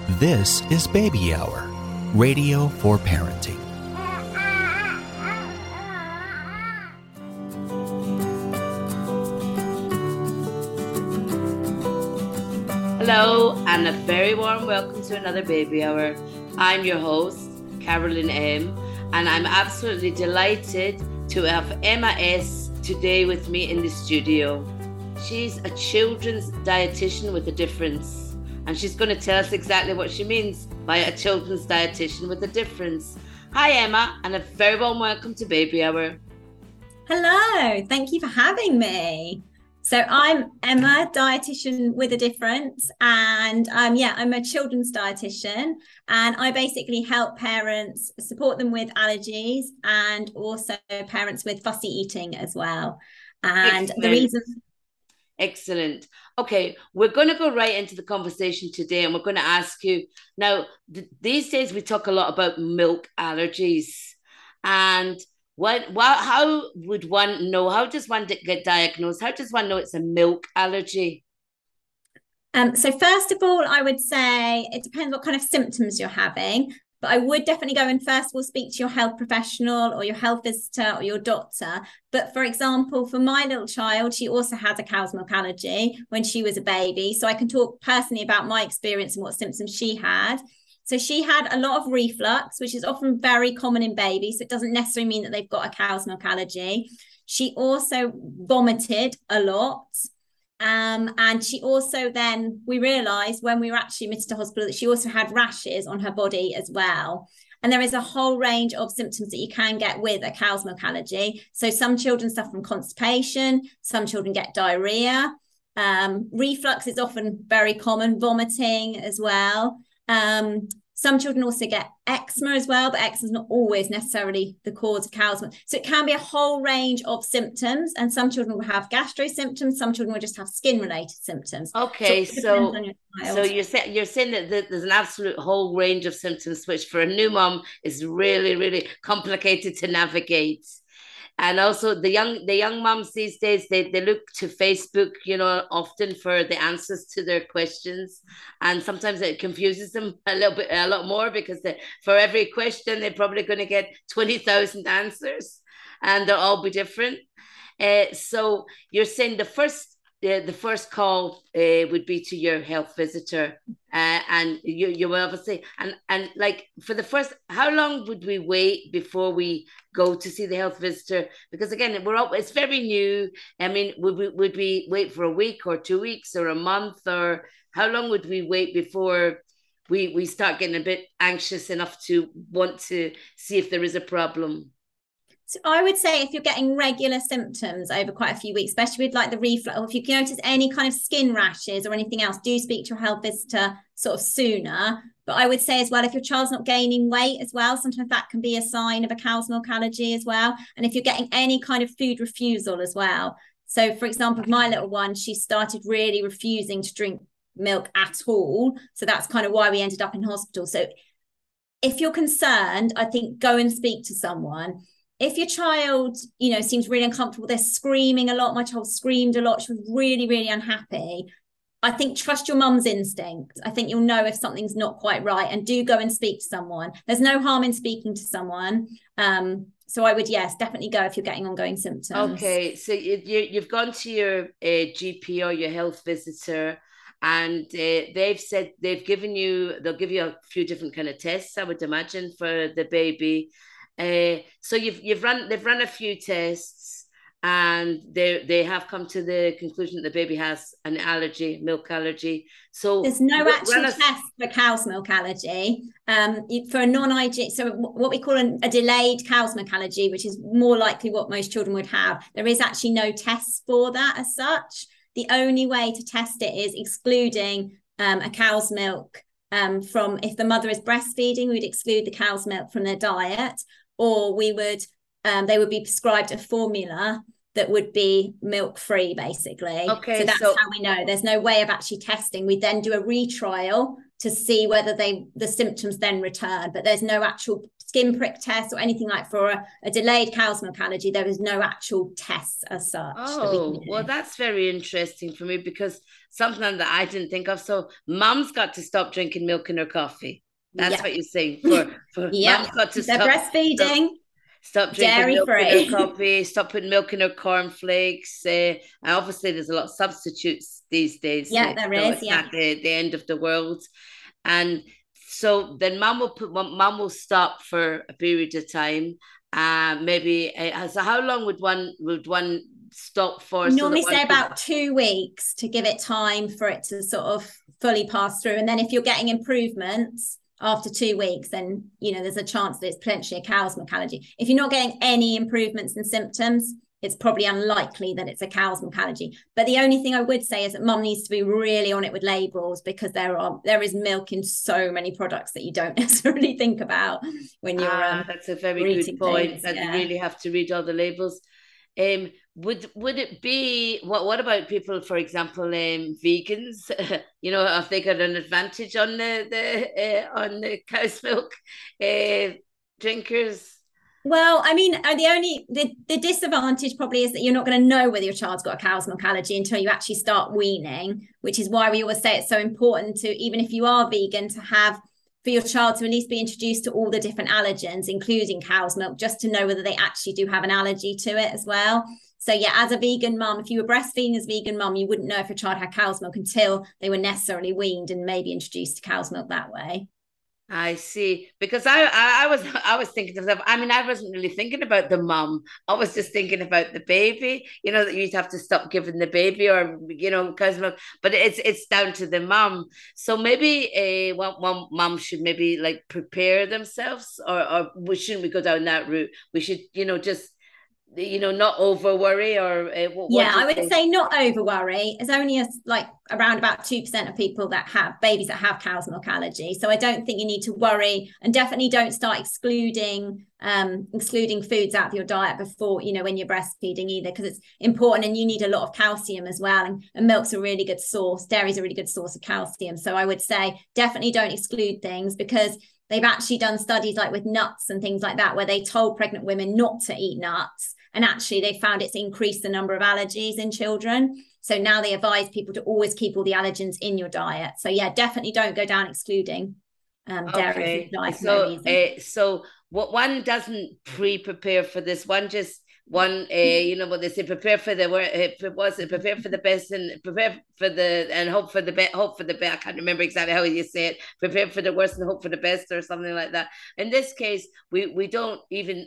This is Baby Hour, radio for parenting. Hello, and a very warm welcome to another Baby Hour. I'm your host, Carolyn M, and I'm absolutely delighted to have Emma S today with me in the studio. She's a children's dietitian with a difference, and she's going to tell us exactly what she means by a children's dietitian with a difference. Hi, Emma, and a very warm welcome to Baby Hour. Hello, thank you for having me. So I'm Emma, dietitian with a difference, and I'm a children's dietitian, and I basically help parents, support them with allergies, and also parents with fussy eating as well. And Excellent. The reason. Excellent. Okay, we're going to go right into the conversation today, and we're going to ask you now. These days we talk a lot about milk allergies, and how would one know? How does one get diagnosed? How does one know it's a milk allergy? So first of all, I would say it depends what kind of symptoms you're having, but I would definitely go and first of all speak to your health professional or your health visitor or your doctor. But for example, for my little child, she also has a cow's milk allergy when she was a baby. So I can talk personally about my experience and what symptoms she had. So she had a lot of reflux, which is often very common in babies. So it doesn't necessarily mean that they've got a cow's milk allergy. She also vomited a lot. And she also we realized when we were actually admitted to hospital that she also had rashes on her body as well. And there is a whole range of symptoms that you can get with a cow's milk allergy. So some children suffer from constipation, some children get diarrhea. Reflux is often very common, vomiting as well. Some children also get eczema as well, but eczema is not always necessarily the cause of cow's milk. So it can be a whole range of symptoms, and some children will have gastro symptoms, some children will just have skin-related symptoms. Okay, so you're saying that there's an absolute whole range of symptoms, which for a new mom is really, really complicated to navigate. And also the young moms these days, they look to Facebook, often for the answers to their questions. And sometimes it confuses them a lot more, because for every question, they're probably going to get 20,000 answers, and they'll all be different. So you're saying the first call would be to your health visitor, and you will obviously and like for the first, how long would we wait before we go to see the health visitor? Because again, it's very new. I mean, would we wait for a week or 2 weeks or a month, or how long would we wait before we start getting a bit anxious enough to want to see if there is a problem? So I would say if you're getting regular symptoms over quite a few weeks, especially with like the reflux, or if you notice any kind of skin rashes or anything else, do speak to your health visitor sort of sooner. But I would say as well, if your child's not gaining weight as well, sometimes that can be a sign of a cow's milk allergy as well. And if you're getting any kind of food refusal as well. So for example, my little one, she started really refusing to drink milk at all. So that's kind of why we ended up in hospital. So if you're concerned, I think go and speak to someone. If your child, seems really uncomfortable, they're screaming a lot. My child screamed a lot. She was really, really unhappy. I think trust your mum's instinct. I think you'll know if something's not quite right, and do go and speak to someone. There's no harm in speaking to someone. So I would, yes, definitely go if you're getting ongoing symptoms. Okay, so you've gone to your GP or your health visitor, and they've said they'll give you a few different kind of tests, I would imagine, for the baby. So they've run a few tests, and they have come to the conclusion that the baby has an allergy, milk allergy. So there's no actual test for cow's milk allergy. For a non-IgE, so what we call a delayed cow's milk allergy, which is more likely what most children would have, there is actually no tests for that as such. The only way to test it is excluding a cow's milk from, if the mother is breastfeeding, we'd exclude the cow's milk from their diet, or they would be prescribed a formula that would be milk-free, basically. Okay, so that's how we know. There's no way of actually testing. We then do a retrial to see whether the symptoms then return. But there's no actual skin prick test or anything like for a delayed cow's milk allergy. There is no actual tests as such. Oh, well, that's very interesting for me, because something that I didn't think of. So mum's got to stop drinking milk in her coffee. That's what you're saying. For mum's got to stop breastfeeding. Stop drinking milk in her coffee, stop putting milk in her cornflakes. And obviously there's a lot of substitutes these days. Yeah, there is. It's not the end of the world. And so then mum will stop for a period of time. Maybe so how long would one stop for? Normally say about 2 weeks to give it time for it to sort of fully pass through. And then if you're getting improvements after 2 weeks, then there's a chance that it's potentially a cow's milk allergy. If you're not getting any improvements in symptoms, it's probably unlikely that it's a cow's milk allergy. But the only thing I would say is that mum needs to be really on it with labels, because there is milk in so many products that you don't necessarily think about when you're that's a very good point, that you really have to read all the labels. Would it be what about people, for example, vegans? Have they got an advantage on the cow's milk drinkers? Well, I mean, the disadvantage probably is that you're not going to know whether your child's got a cow's milk allergy until you actually start weaning, which is why we always say it's so important to, even if you are vegan, to have for your child to at least be introduced to all the different allergens, including cow's milk, just to know whether they actually do have an allergy to it as well. So yeah, as a vegan mum, if you were breastfeeding as a vegan mum, you wouldn't know if your child had cow's milk until they were necessarily weaned and maybe introduced to cow's milk that way. I see. Because I was thinking to myself, I mean, I wasn't really thinking about the mum. I was just thinking about the baby, that you'd have to stop giving the baby, or, cow's milk, but it's down to the mum. So maybe one mum should maybe like prepare themselves, or shouldn't we go down that route? We should, just not over worry, or I would say not over worry. It's only around about 2% of people that have babies that have cow's milk allergy. So I don't think you need to worry, and definitely don't start excluding foods out of your diet before, when you're breastfeeding either, because it's important, and you need a lot of calcium as well. And milk's a really good source. Dairy's a really good source of calcium. So I would say definitely don't exclude things, because they've actually done studies like with nuts and things like that, where they told pregnant women not to eat nuts. And actually they found it's increased the number of allergies in children. So now they advise people to always keep all the allergens in your diet. So yeah, definitely don't go down excluding dairy diet. So what one doesn't prepare for this, one just what they say, prepare for the prepare for the best and prepare for the and hope for the best. I can't remember exactly how you say it. Prepare for the worst and hope for the best, or something like that. In this case, we don't even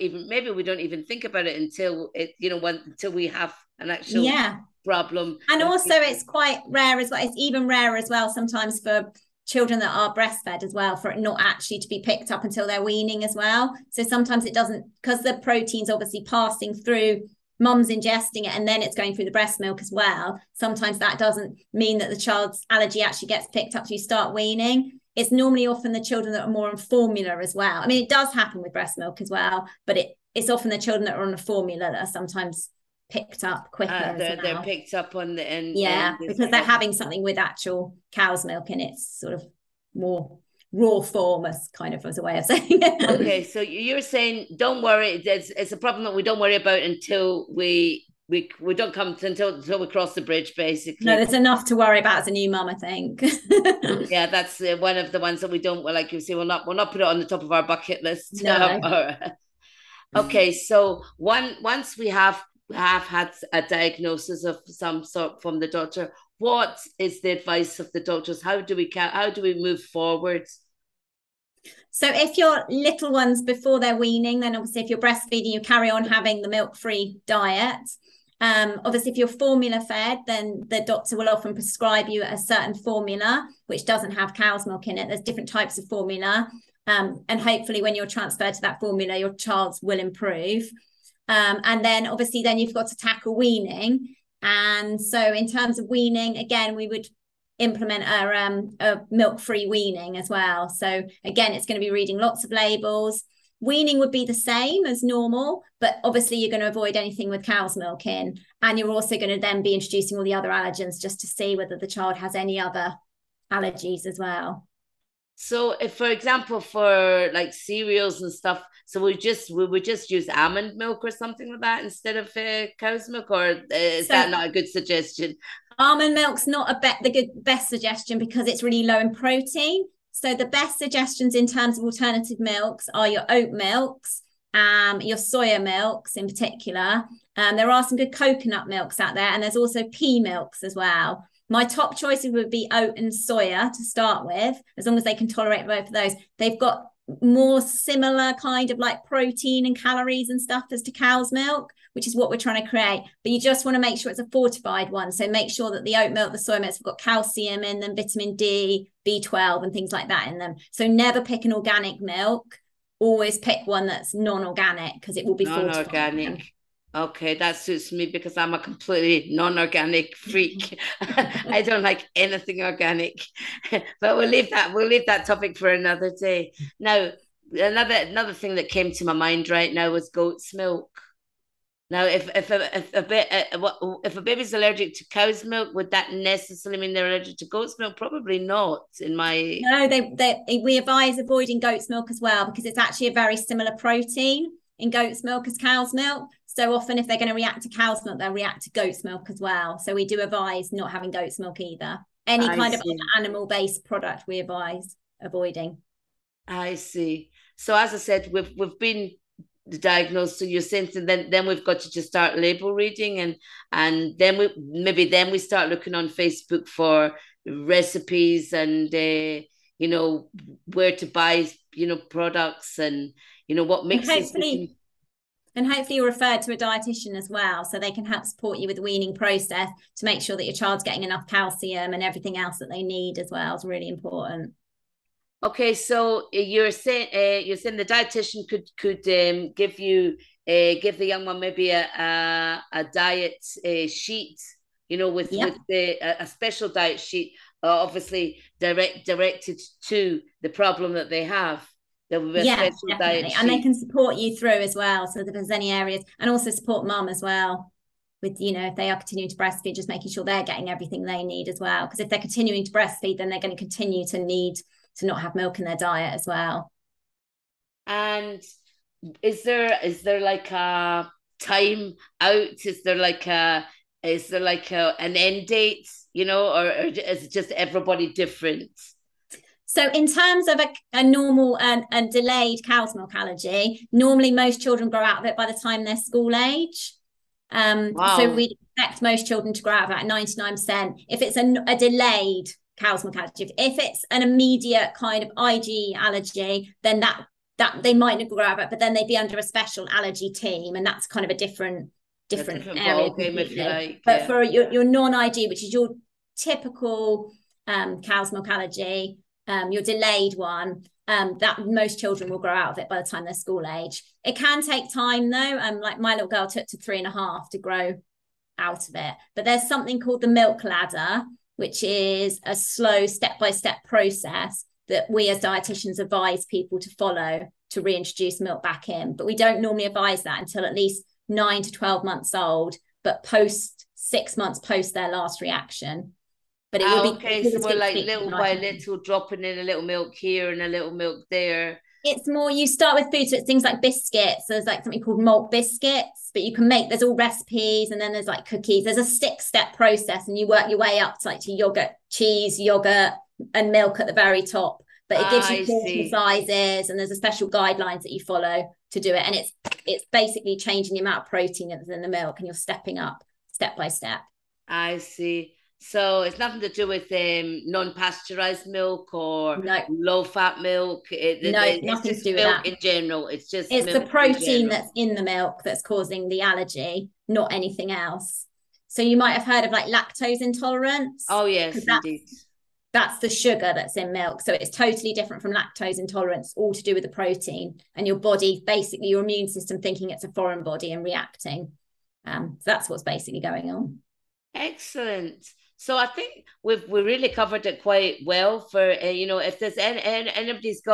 think about it until until we have an actual problem. And also it's quite rare as well. It's even rarer as well sometimes for children that are breastfed as well, for it not actually to be picked up until they're weaning as well. So sometimes it doesn't, because the protein's obviously passing through, mum's ingesting it, and then it's going through the breast milk as well. Sometimes that doesn't mean that the child's allergy actually gets picked up till you start weaning. It's normally often the children that are more on formula as well. I mean, it does happen with breast milk as well, but it's often the children that are on a formula that are sometimes picked up quicker. They're picked up on the end. Because they're having something with actual cow's milk in its sort of more raw form, as a way of saying it. Okay, so you're saying don't worry. It's a problem that we don't worry about until we don't come until we cross the bridge, basically. No, there's enough to worry about as a new mum, I think. Yeah, that's one of the ones that we don't, like you say, we'll not put it on the top of our bucket list. No. Okay, so once we have had a diagnosis of some sort from the doctor, what is the advice of the doctors? How do we move forward? So if your little ones before they're weaning, then obviously if you're breastfeeding, you carry on having the milk-free diet. Obviously if you're formula fed, then the doctor will often prescribe you a certain formula which doesn't have cow's milk in it. There's different types of formula, and hopefully when you're transferred to that formula, your child will improve. And then obviously then you've got to tackle weaning. And so in terms of weaning, again, we would implement a milk-free weaning as well. So again, it's going to be reading lots of labels. Weaning would be the same as normal, but obviously you're going to avoid anything with cow's milk in. And you're also going to then be introducing all the other allergens just to see whether the child has any other allergies as well. So if, for example, for like cereals and stuff, so we would just use almond milk or something like that instead of cow's milk, or is that not a good suggestion? Almond milk's not the best suggestion because it's really low in protein. So the best suggestions in terms of alternative milks are your oat milks, your soya milks in particular. There are some good coconut milks out there, and there's also pea milks as well. My top choices would be oat and soya to start with, as long as they can tolerate both of those. They've got more similar kind of like protein and calories and stuff as to cow's milk, which is what we're trying to create. But you just want to make sure it's a fortified one. So make sure that the oat milk, the soy milks have got calcium in them, vitamin D, B12 and things like that in them. So never pick an organic milk. Always pick one that's non-organic because it will be non-organic. Okay, that suits me because I'm a completely non-organic freak. I don't like anything organic. But we'll leave that topic for another day. Now, another thing that came to my mind right now was goat's milk. Now, if a baby's allergic to cow's milk, would that necessarily mean they're allergic to goat's milk? Probably not. No, we advise avoiding goat's milk as well because it's actually a very similar protein in goat's milk as cow's milk. So often if they're going to react to cow's milk, they'll react to goat's milk as well. So we do advise not having goat's milk either. Any kind of animal-based product we advise avoiding. I see. So as I said, we've been diagnosed, so you're saying, and then we've got to just start label reading, and then we start looking on Facebook for recipes and where to buy products and what mixes. And hopefully you're referred to a dietitian as well, so they can help support you with the weaning process to make sure that your child's getting enough calcium and everything else that they need as well. It's really important. Okay, so you're saying the dietitian could give the young one maybe a diet sheet, with a special diet sheet, obviously directed to the problem that they have. Yes, definitely. And they can support you through as well. So if there's any areas, and also support mum as well with, if they are continuing to breastfeed, just making sure they're getting everything they need as well. Because if they're continuing to breastfeed, then they're going to continue to need to not have milk in their diet as well. And is there like a time out? Is there like an end date, or is it just everybody different? So in terms of a normal and delayed cow's milk allergy, normally most children grow out of it by the time they're school age. Wow. So we'd expect most children to grow out of it at 99%. If it's a delayed cow's milk allergy, if it's an immediate kind of IG allergy, then that they might not grow out of it, but then they'd be under a special allergy team, and that's kind of a different area. Game, if you like. But for your non-IG, which is your typical cow's milk allergy, your delayed one, that most children will grow out of it by the time they're school age. It can take time though. Like my little girl took to 3.5 to grow out of it. But there's something called the milk ladder, which is a slow step-by-step process that we as dietitians advise people to follow to reintroduce milk back in. But we don't normally advise that until at least 9 to 12 months old, but 6 months post their last reaction. But it will be so we're like little by little dropping in a little milk here and a little milk there. It's more, you start with food, so it's things like biscuits. There's like something called malt biscuits, but you can make, there's all recipes, and then there's like cookies. There's a 6-step process, and you work your way up to like to yogurt, cheese, yogurt, and milk at the very top. But it gives you portion sizes, and there's a special guidelines that you follow to do it. And it's basically changing the amount of protein that's in the milk, and you're stepping up step by step. I see. So it's nothing to do with non-pasteurized milk or low-fat milk. Nothing to do with that. In general, it's the protein that's in the milk that's causing the allergy, not anything else. So you might have heard of like lactose intolerance. Oh yes, indeed. That's the sugar that's in milk. So it's totally different from lactose intolerance, all to do with the protein and your body, basically your immune system thinking it's a foreign body and reacting. So that's what's basically going on. Excellent. So I think we really covered it quite well for, if there's anybody's got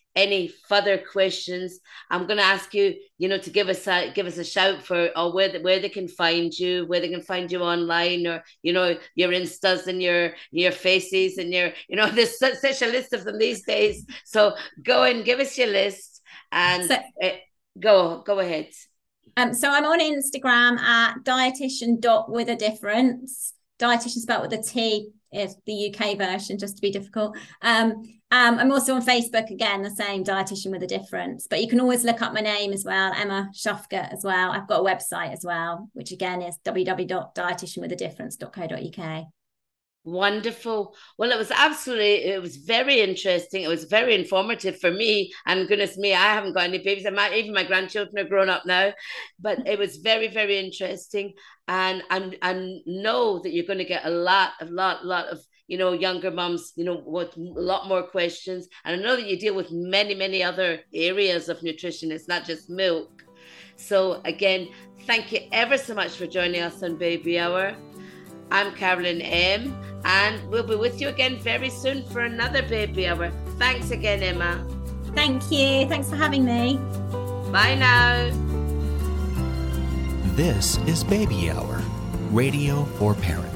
any further questions, I'm going to ask you, to give us a shout for, or where they can find you, where they can find you online, or your Instas and your Faces and your there's such a list of them these days. So go and give us your list and go ahead. So I'm on Instagram at dietitian.withadifference. Dietitian spelled with a T is the UK version, just to be difficult. I'm also on Facebook, again, the same, Dietitian with a Difference. But you can always look up my name as well, Emma Shufgut as well. I've got a website as well, which again is www.dietitianwithadifference.co.uk. Wonderful. Well, it was very interesting. It was very informative for me. And goodness me, I haven't got any babies. Even my grandchildren are grown up now. But it was very, very interesting. And know that you're going to get a lot of younger mums, with a lot more questions. And I know that you deal with many, many other areas of nutrition. It's not just milk. So again, thank you ever so much for joining us on Baby Hour. I'm Carolyn M, and we'll be with you again very soon for another Baby Hour. Thanks again, Emma. Thank you. Thanks for having me. Bye now. This is Baby Hour, radio for parents.